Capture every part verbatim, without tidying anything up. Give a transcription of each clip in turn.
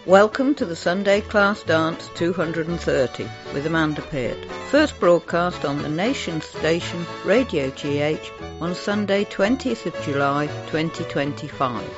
Welcome to the Sunday Class Dance two hundred thirty with Amanda Peart. First broadcast on the nation's station Radio G H on Sunday twentieth of July twenty twenty-five.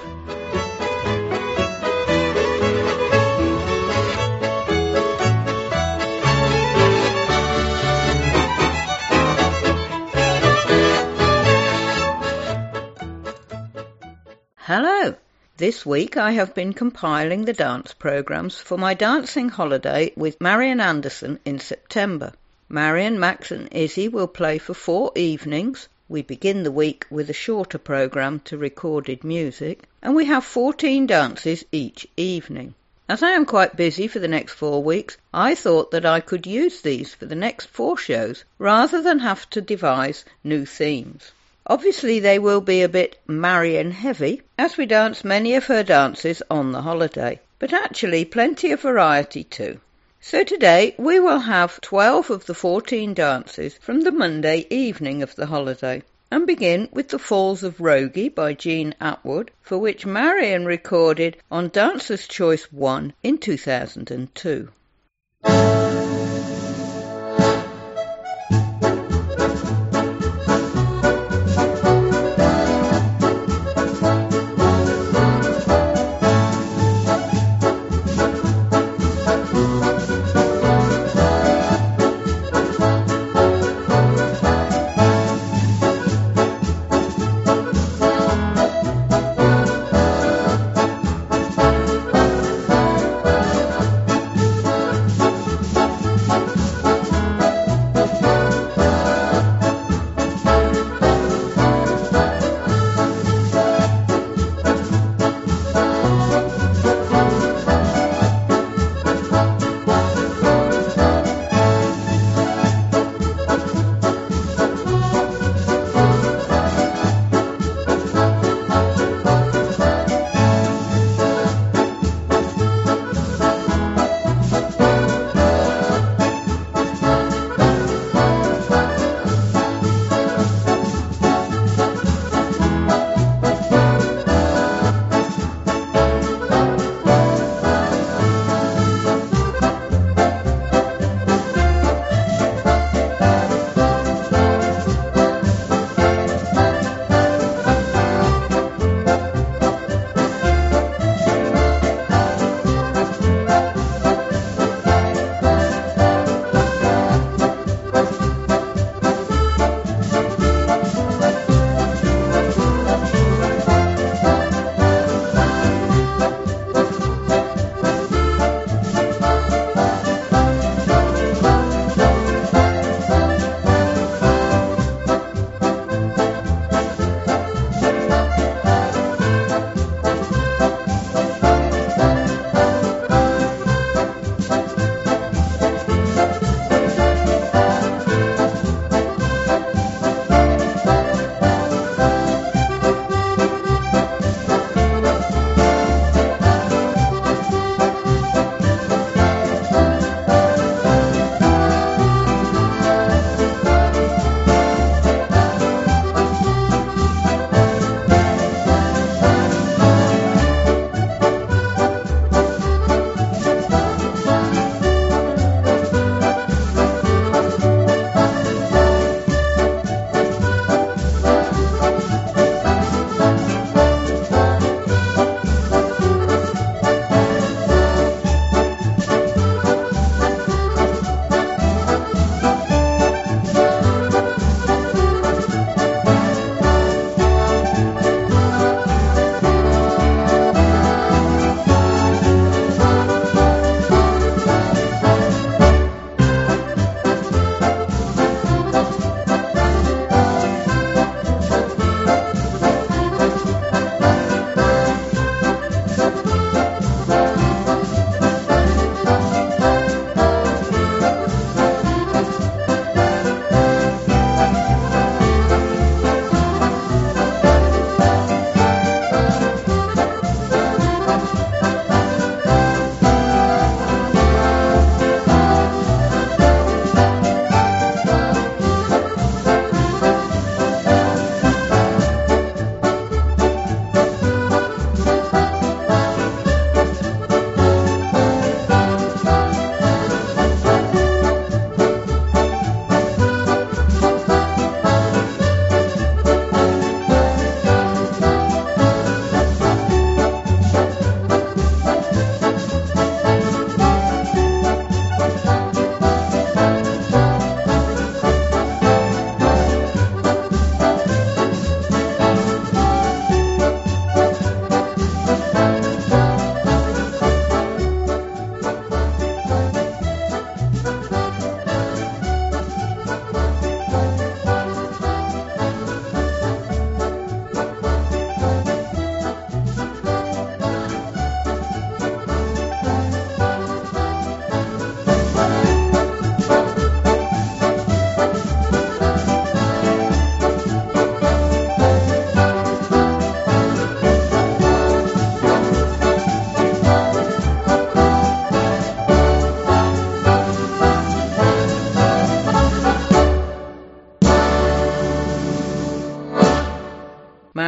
Hello! This week I have been compiling the dance programmes for my dancing holiday with Marian Anderson in September. Marian, Max and Izzy will play for four evenings. We begin the week with a shorter programme to recorded music, and we have fourteen dances each evening. As I am quite busy for the next four weeks, I thought that I could use these for the next four shows rather than have to devise new themes. Obviously they will be a bit Marian heavy, as we dance many of her dances on the holiday, but actually plenty of variety too. So today we will have twelve of the fourteen dances from the Monday evening of the holiday, and begin with the Falls of Rogie by Jean Atwood, for which Marian recorded on Dancer's Choice one in two thousand two.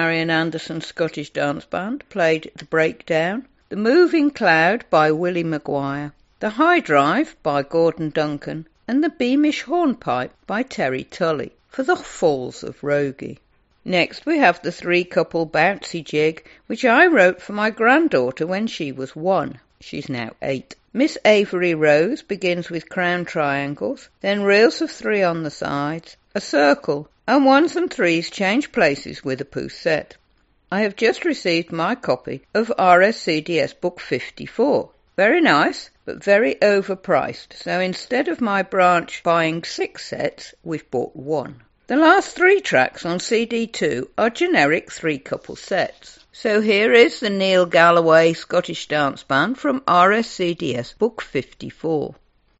Marian Anderson Scottish Dance Band played The Breakdown, The Moving Cloud by Willie Maguire, The High Drive by Gordon Duncan, and The Beamish Hornpipe by Terry Tully for the Falls of Rogie. Next we have the three-couple bouncy jig, which I wrote for my granddaughter when she was one. She's now eight. Miss Avery Rose begins with crown triangles, then reels of three on the sides, a circle, and ones and threes change places with a poussette. I have just received my copy of R S C D S Book fifty-four. Very nice, but very overpriced, so instead of my branch buying six sets, we've bought one. The last three tracks on C D two are generic three-couple sets. So here is the Neil Galloway Scottish Dance Band from R S C D S Book fifty-four.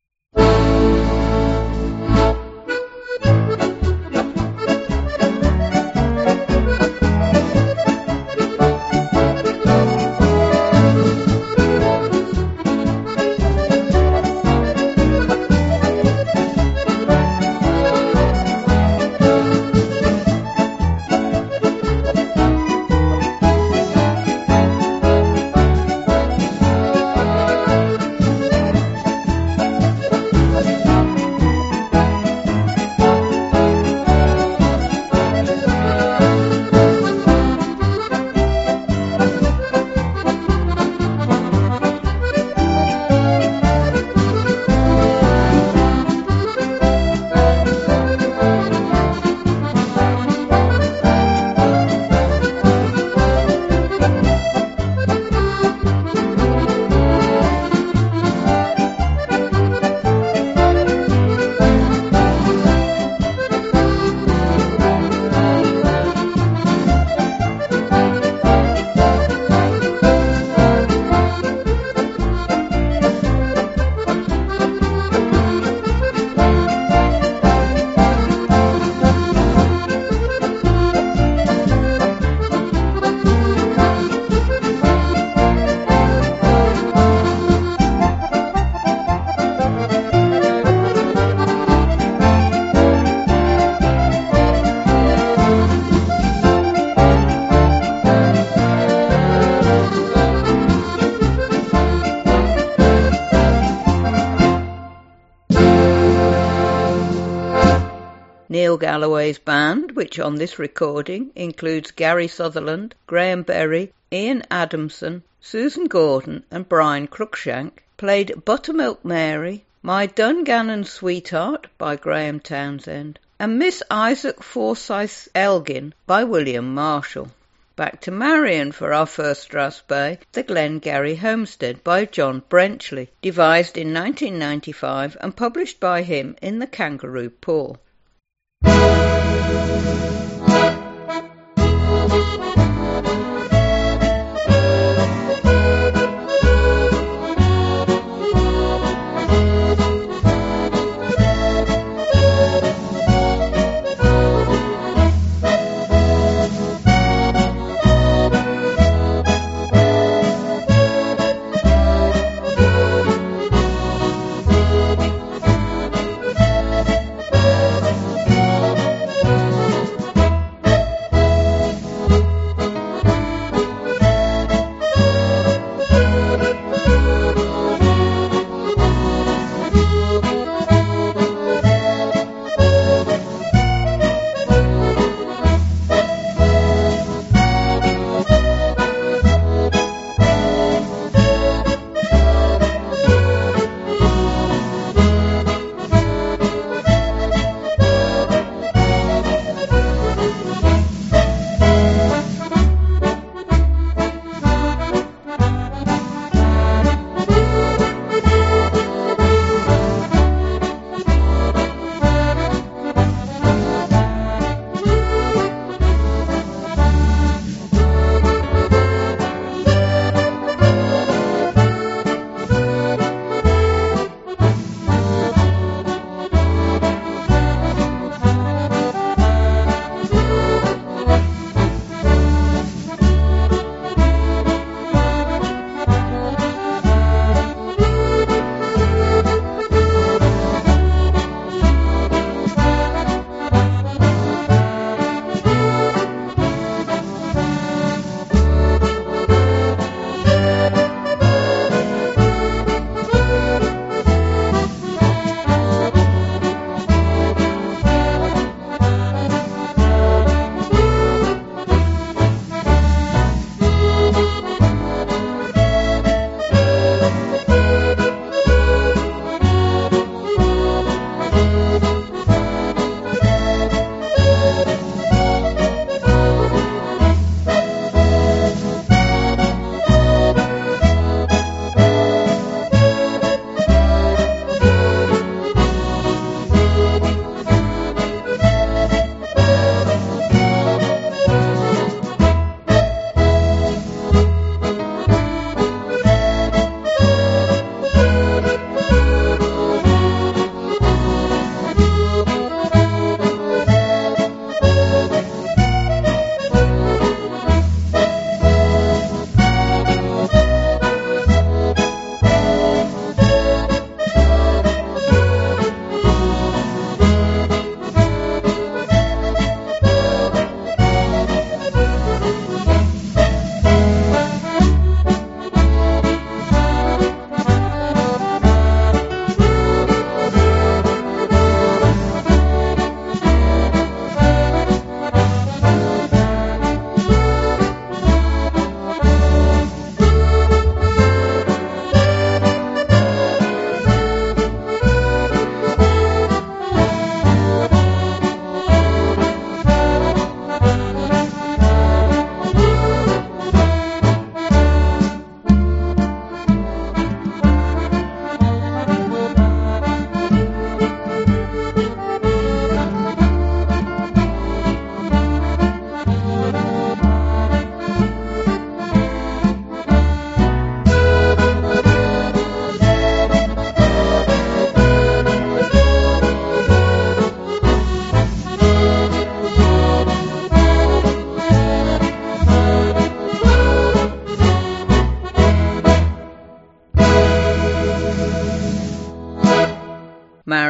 Neil Galloway's band, which on this recording includes Gary Sutherland, Graham Berry, Ian Adamson, Susan Gordon and Brian Cruikshank, played Buttermilk Mary, My Dungannon Sweetheart by Graham Townsend, and Miss Isaac Forsyth Elgin by William Marshall. Back to Marian for our first Strasbourg, The Glengarry Homestead by John Brenchley, devised in nineteen ninety-five and published by him in the Kangaroo Paw.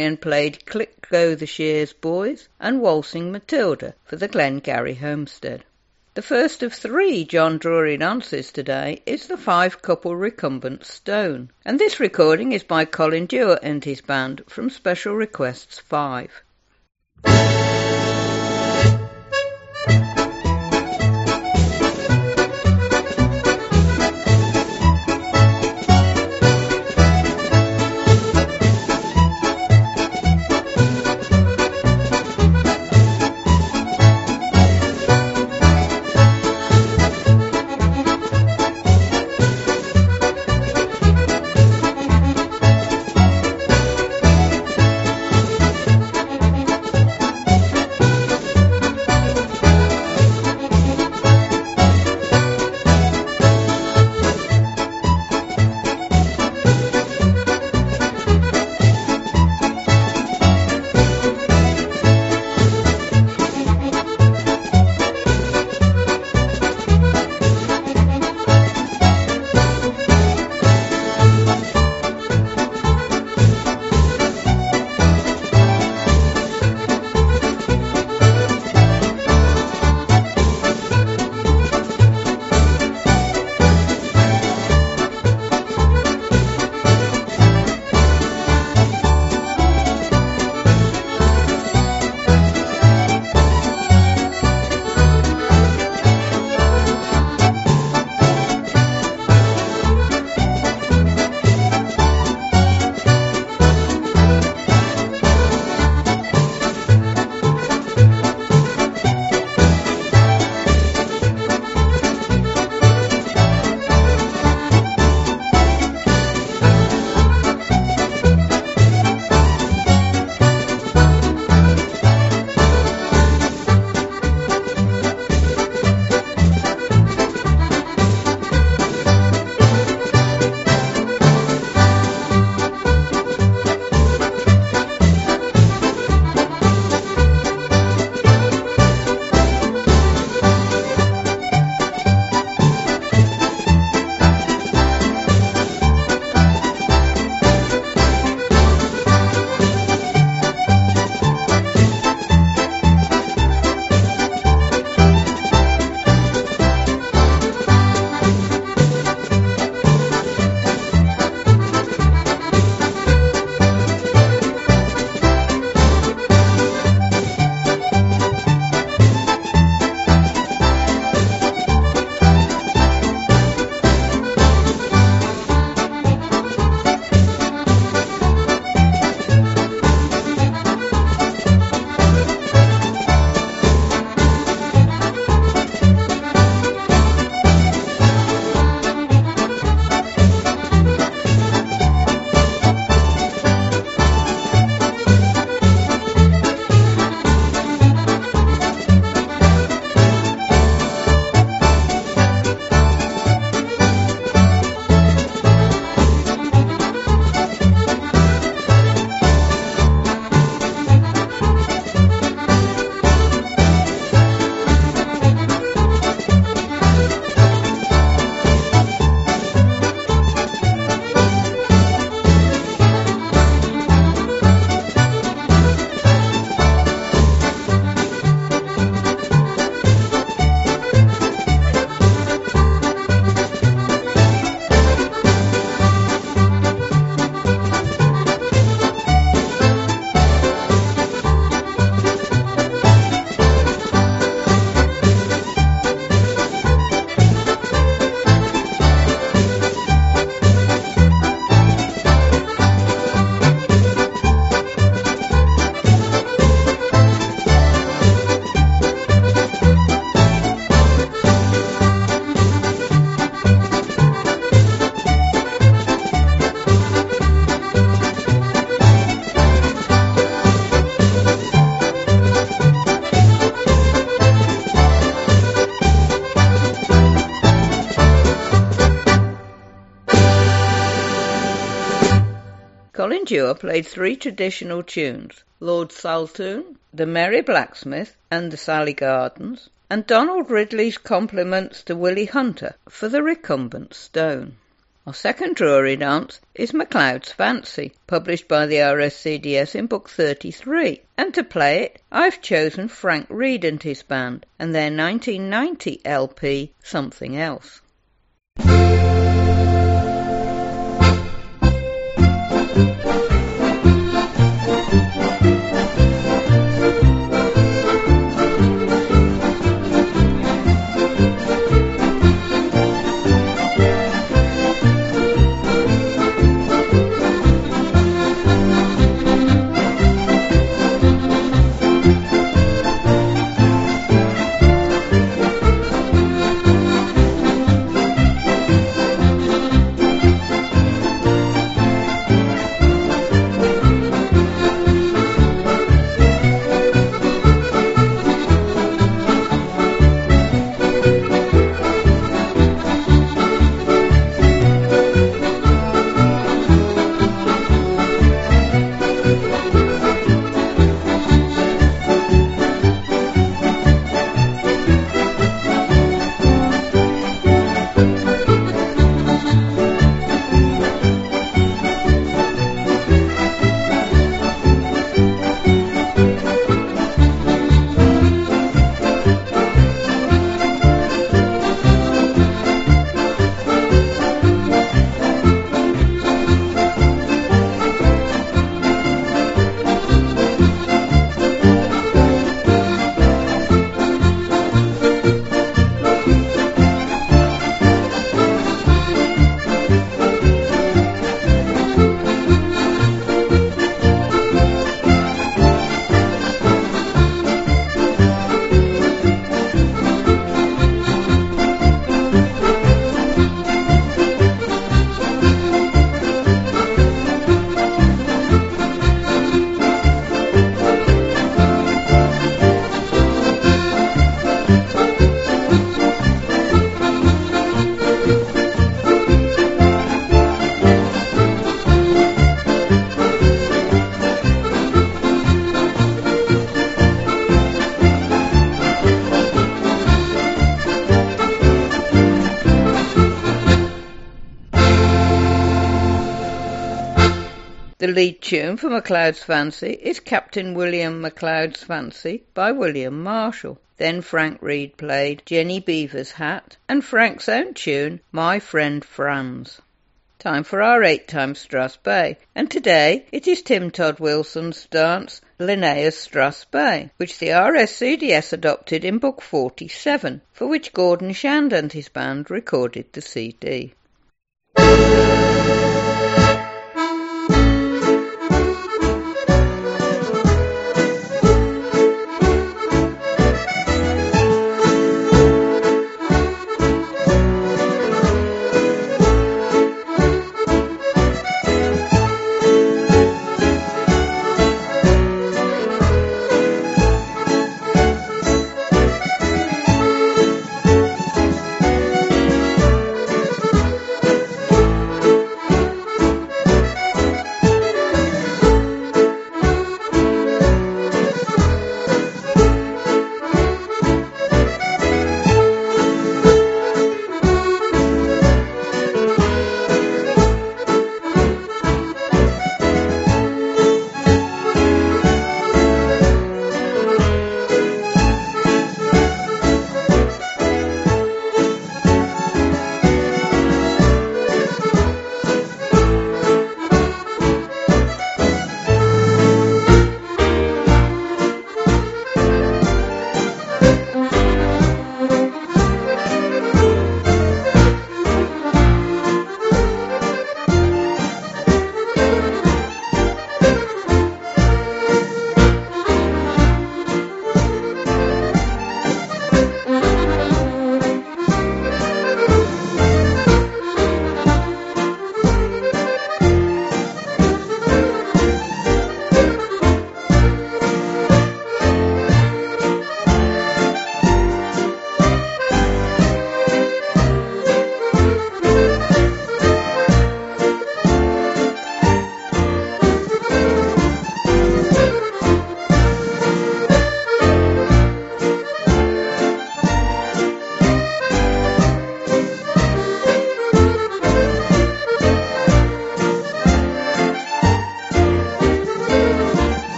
Marion played Click Go the Shears Boys and Waltzing Matilda for the Glengarry homestead. The first of three John Drury dances today is the five-couple recumbent stone, and this recording is by Colin Dewar and his band from Special Requests five. Colin Dewar played three traditional tunes, Lord Saltoun, The Merry Blacksmith and The Sally Gardens, and Donald Ridley's compliments to Willie Hunter for The Recumbent Stone. Our second Drury dance is MacLeod's Fancy, published by the R S C D S in Book thirty-three, and to play it I've chosen Frank Reed and his band and their nineteen ninety L P Something Else. The lead tune for MacLeod's Fancy is Captain William MacLeod's Fancy by William Marshall. Then Frank Reed played Jenny Beaver's Hat and Frank's own tune, My Friend Franz. Time for our eight times Strass Bay, and today it is Tim Todd Wilson's dance Linnaeus Strass Bay, which the R S C D S adopted in Book forty-seven, for which Gordon Shand and his band recorded the C D.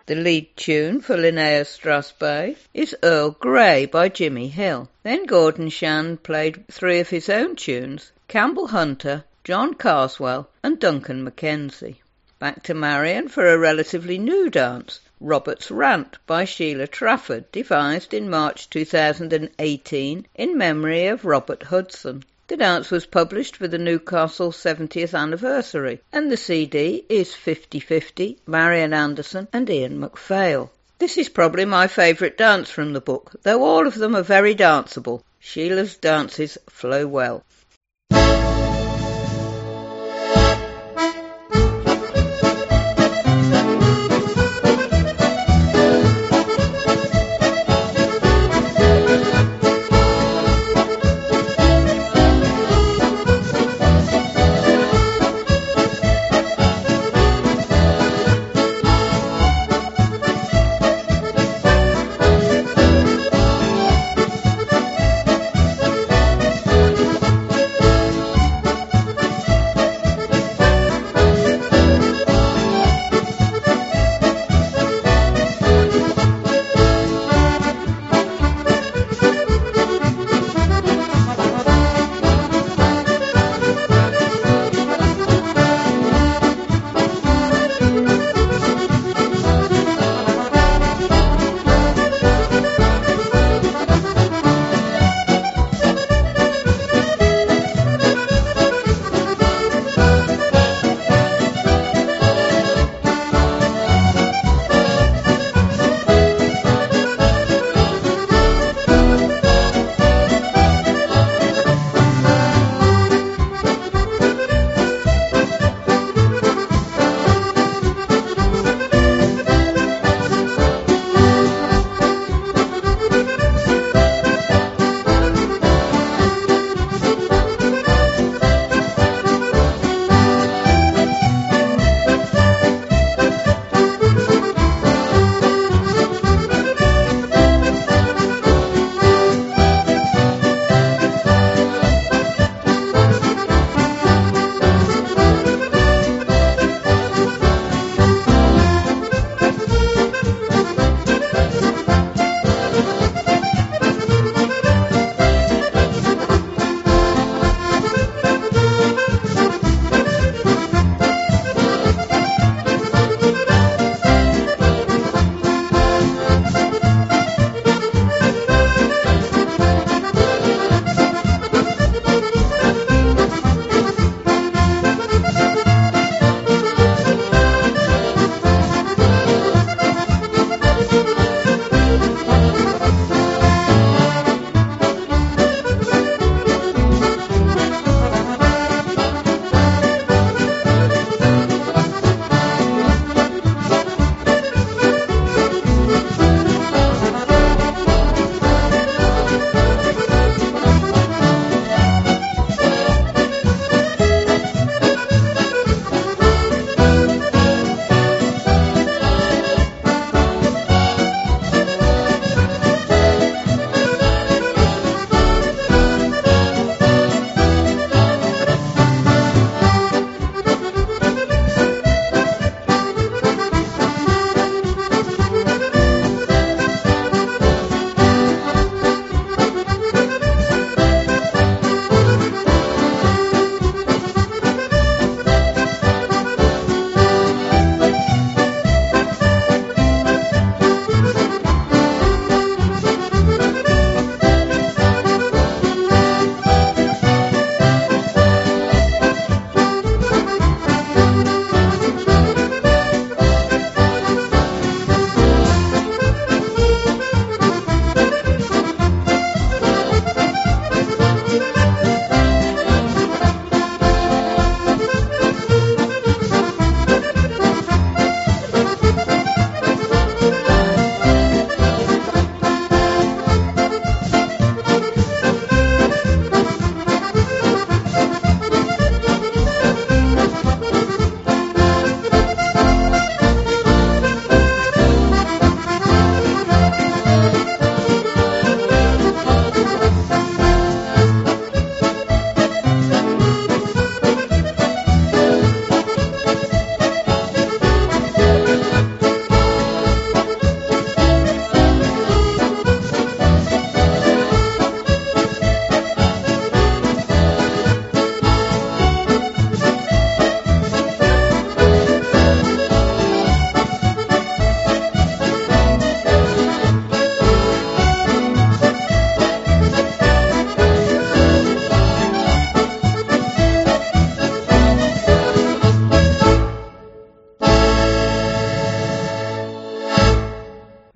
The lead tune for Linnea Strasberg is Earl Grey by Jimmy Hill. Then Gordon Shand played three of his own tunes, Campbell Hunter, John Carswell and Duncan Mackenzie. Back to Marion for a relatively new dance, Robert's Rant by Sheila Trafford, devised in March two thousand eighteen in memory of Robert Hudson. The dance was published for the Newcastle seventieth anniversary, and the C D is fifty fifty, Marian Anderson and Ian MacPhail. This is probably my favourite dance from the book, though all of them are very danceable. Sheila's dances flow well.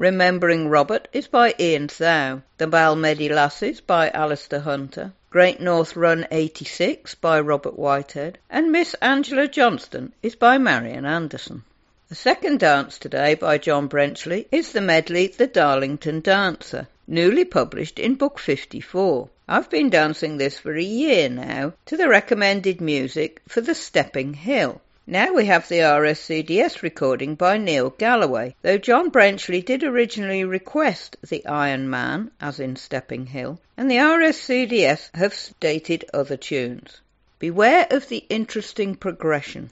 Remembering Robert is by Ian Thau. The Balmedie Lasses by Alistair Hunter. Great North Run eighty-six by Robert Whitehead. And Miss Angela Johnston is by Marian Anderson. The second dance today by John Brenchley is the medley The Darlington Dancer, newly published in Book fifty-four. I've been dancing this for a year now to the recommended music for The Stepping Hill. Now we have the R S C D S recording by Neil Galloway, though John Brenchley did originally request the Iron Man, as in Stepping Hill, and the R S C D S have stated other tunes. Beware of the interesting progression.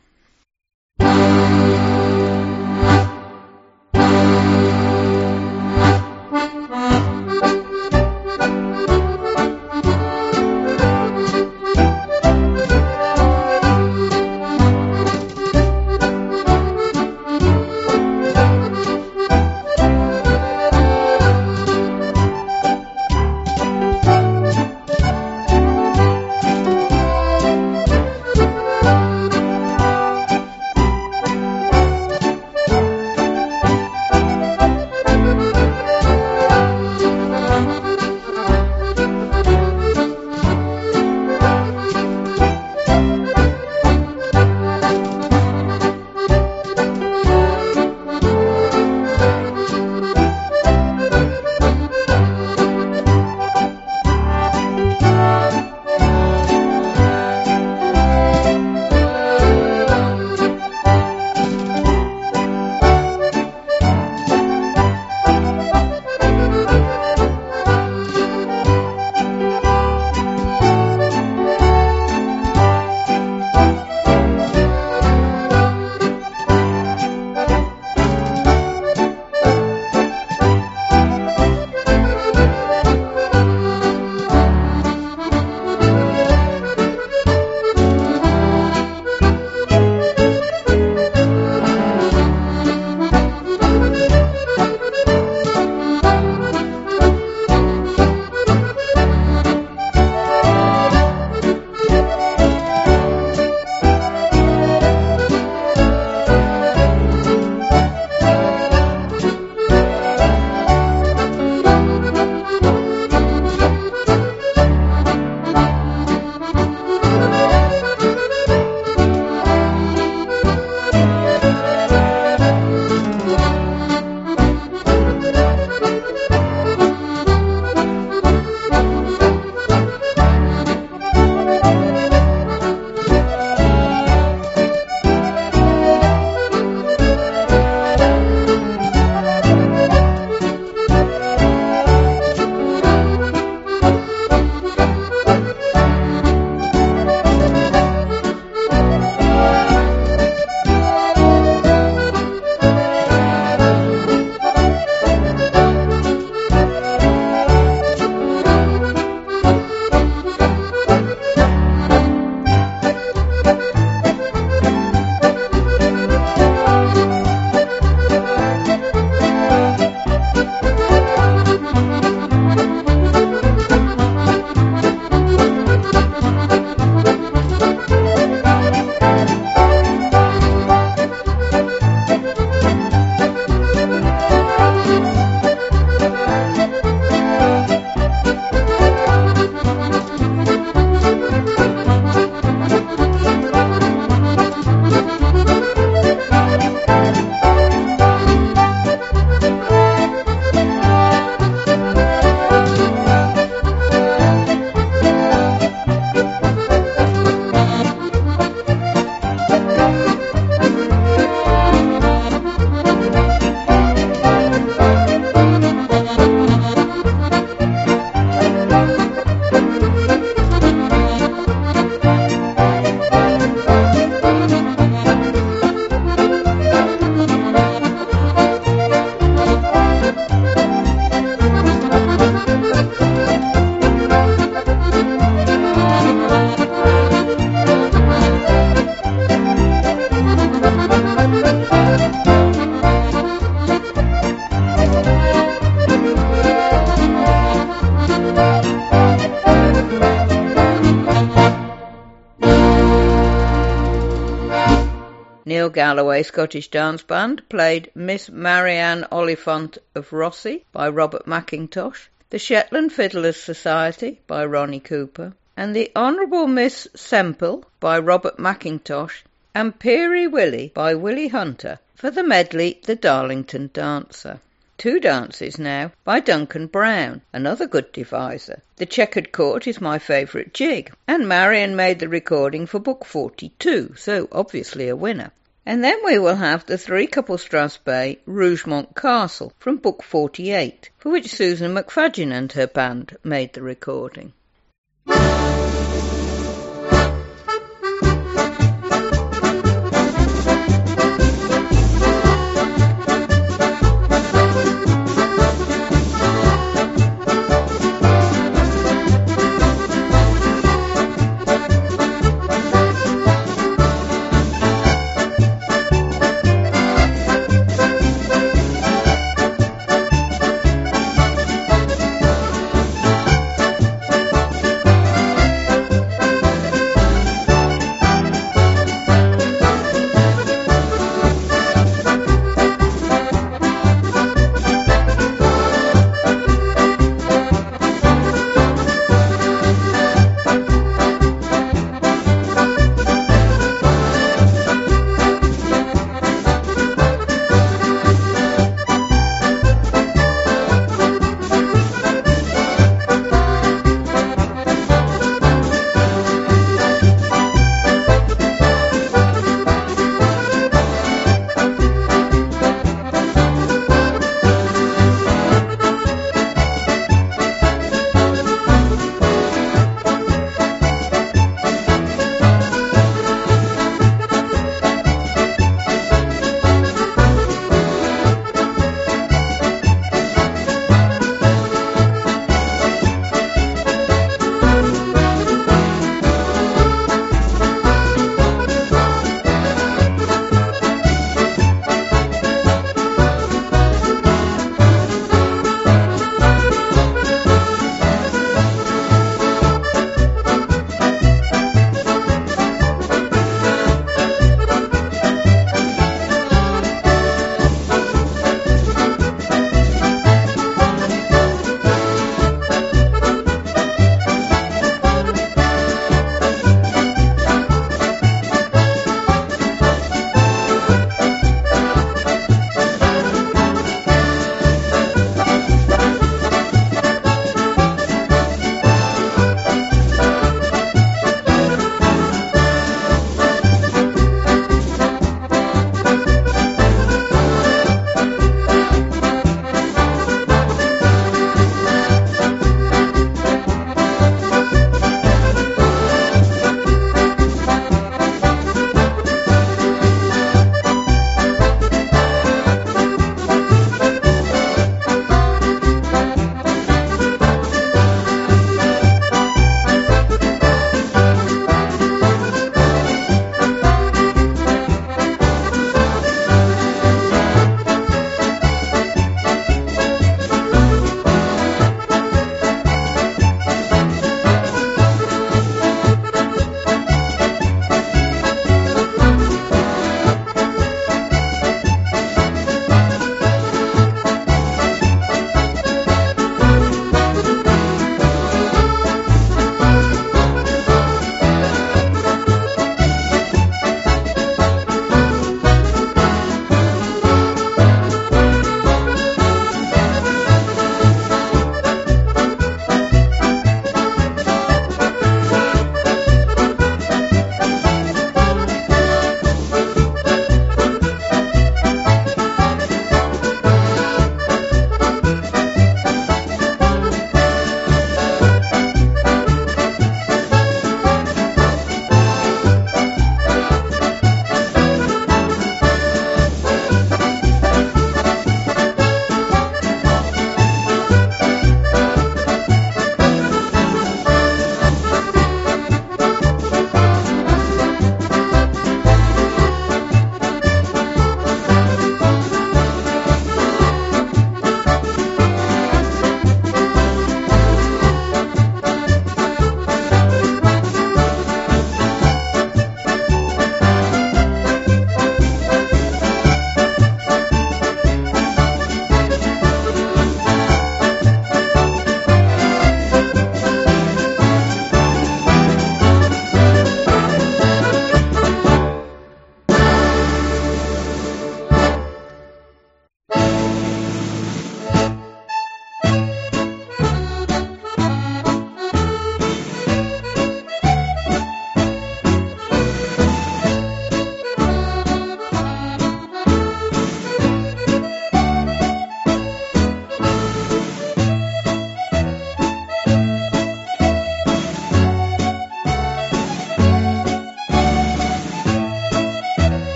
Neil Galloway Scottish Dance Band played Miss Marianne Oliphant of Rossi by Robert McIntosh, the Shetland Fiddlers Society by Ronnie Cooper, and the Honourable Miss Semple by Robert McIntosh, and Peary Willie by Willie Hunter for the medley The Darlington Dancer. Two dances now by Duncan Brown, another good deviser. The Checkered Court is my favourite jig, and Marion made the recording for Book forty-two, so obviously a winner. And then we will have the Three Couple Strasbay Rougemont Castle from Book forty-eight, for which Susan McFadgen and her band made the recording.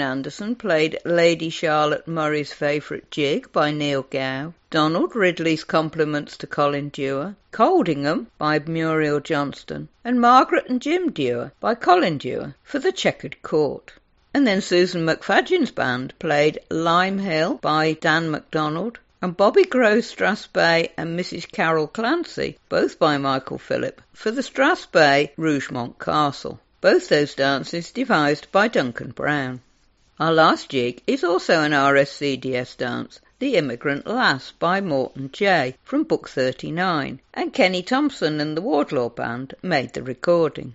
Anderson played Lady Charlotte Murray's Favourite Jig by Neil Gow, Donald Ridley's Compliments to Colin Dewar, Coldingham by Muriel Johnston, and Margaret and Jim Dewar by Colin Dewar for the Checkered Court. And then Susan McFadgen's band played Lime Hill by Dan MacDonald, and Bobby Crow Strathspey and Missus Carol Clancy, both by Michael Phillip, for the Strathspey Rougemont Castle. Both those dances devised by Duncan Brown. Our last jig is also an R S C D S dance, The Immigrant Lass by Morton Jay, from Book thirty-nine, and Kenny Thompson and the Wardlaw Band made the recording.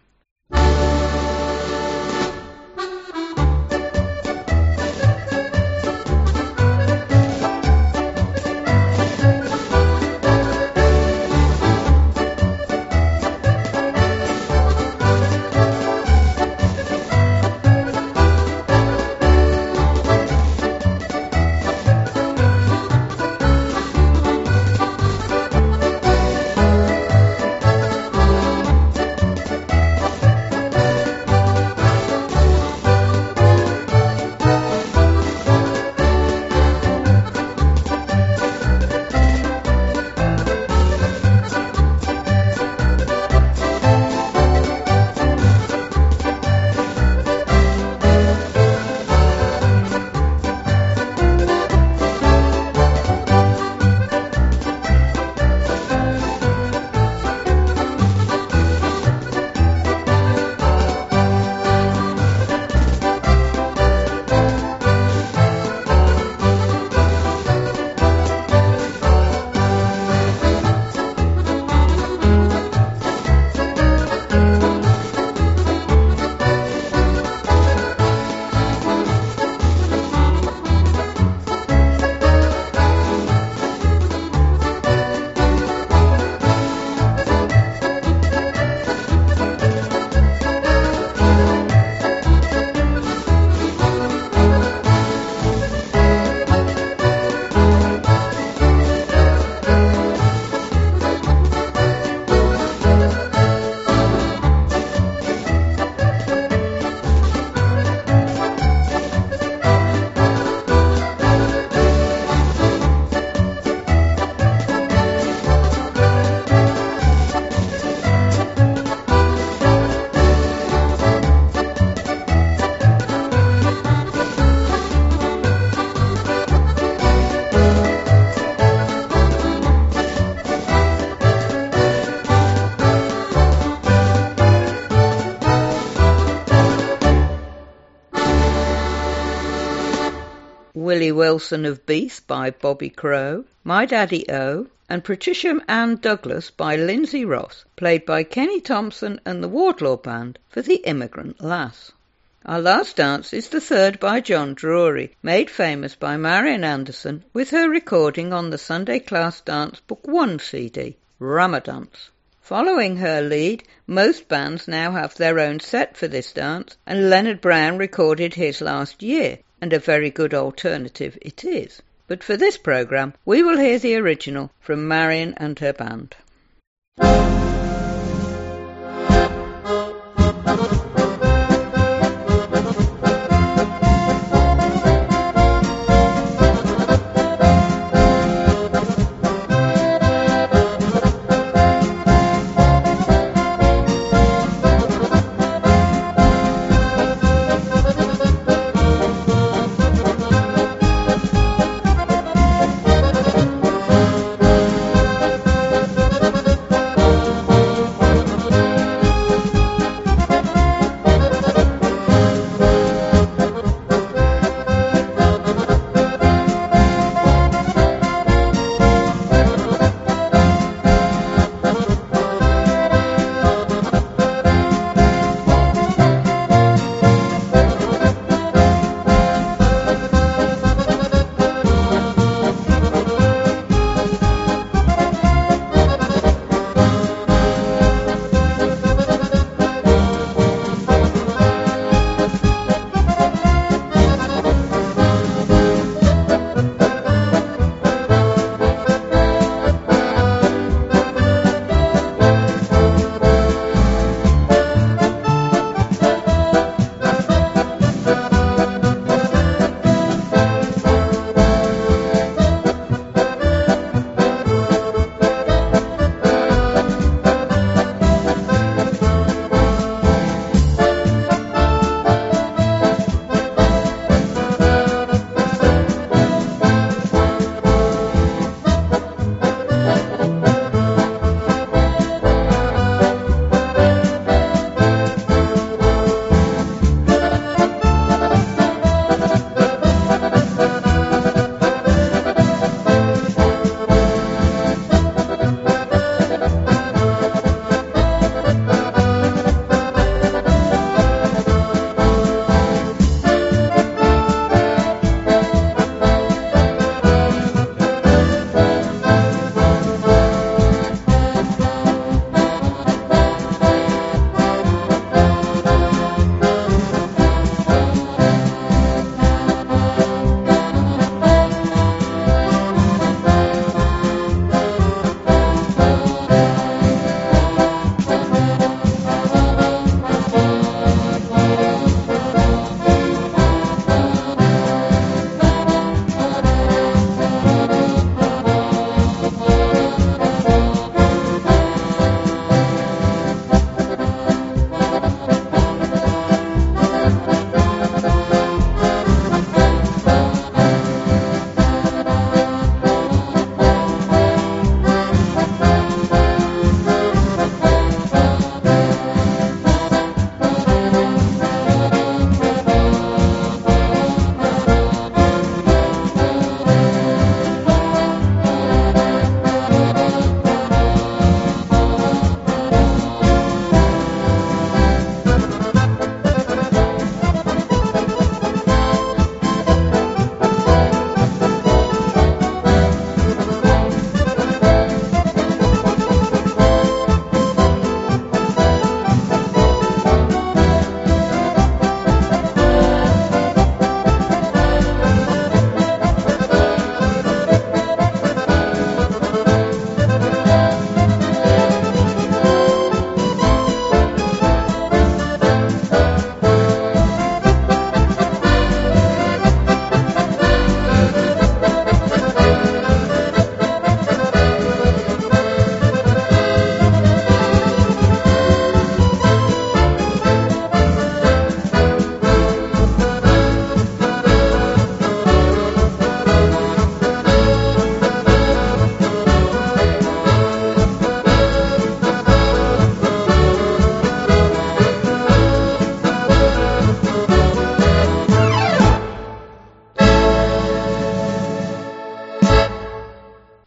Willie Wilson of Beath by Bobby Crow, My Daddy O, and Patricia Ann Douglas by Lindsay Ross, played by Kenny Thompson and the Wardlaw Band for The Immigrant Lass. Our last dance is the third by John Drury, made famous by Marian Anderson with her recording on the Sunday Class Dance Book one C D, Ramadance. Following her lead, most bands now have their own set for this dance, and Leonard Brown recorded his last year, and a very good alternative it is. But for this programme, we will hear the original from Marian and her band.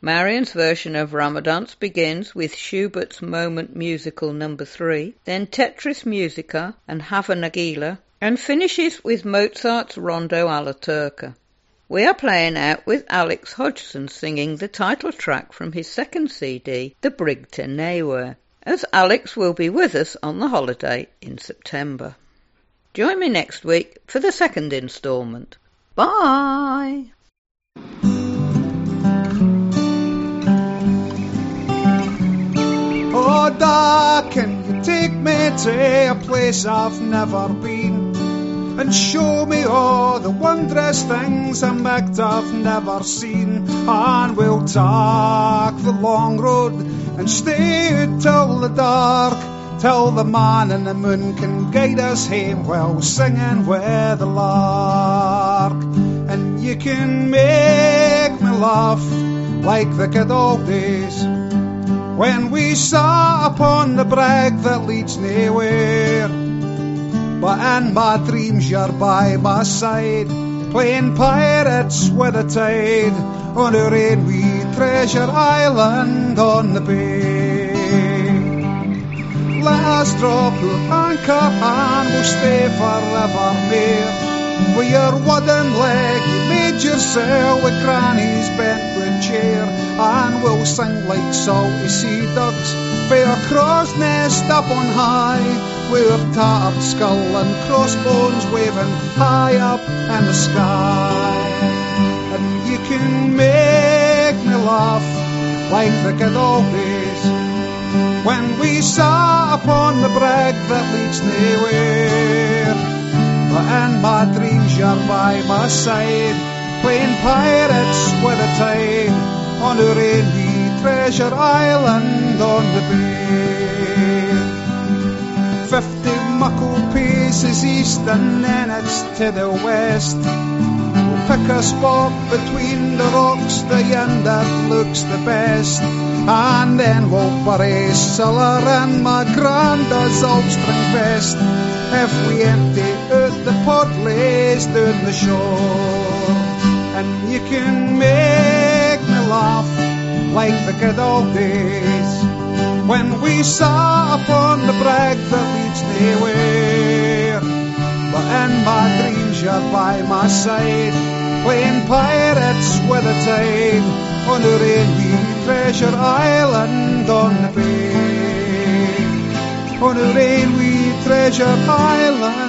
Marion's version of Ramadance begins with Schubert's Moment Musical number three, then Tetris Musica and Hava Nagila, and finishes with Mozart's Rondo alla Turca. We are playing out with Alex Hodgson singing the title track from his second C D, The Brig Tenewer, as Alex will be with us on the holiday in September. Join me next week for the second instalment. Bye! Oh, Dad, can you take me to a place I've never been, and show me all the wondrous things I might have never seen? And we'll take the long road and stay till the dark, till the man in the moon can guide us home while singing with the lark. And you can make me laugh like the good old days, when we sat upon the brig that leads nowhere. But in my dreams you're by my side, playing pirates with the tide, on our own wee treasure island on the bay. Let us drop our anchor and we'll stay forevermore, with your wooden leg you made yourself with Granny's bentwood chair. And we'll sing like salty sea ducks by our crow's nest up on high, with our tattered skull and crossbones waving high up in the sky. And you can make me laugh like the good old days, when we sat upon the brig that leads nowhere. But in my dreams you're by my side, playing pirates with the tide, on our own wee treasure island on the bay. Fifty muckle paces east and then it's to the west. We'll pick a spot between the rocks, the end that looks the best, and then we'll bury Scylla and my granddad's old string vest, if we empty out the portlays down the shore. And you can make me laugh like the good old days, when we sat upon the brig that leads nowhere. But in my dreams you're by my side, playing pirates with the tide, on our own wee treasure island on the bay, on our own wee treasure island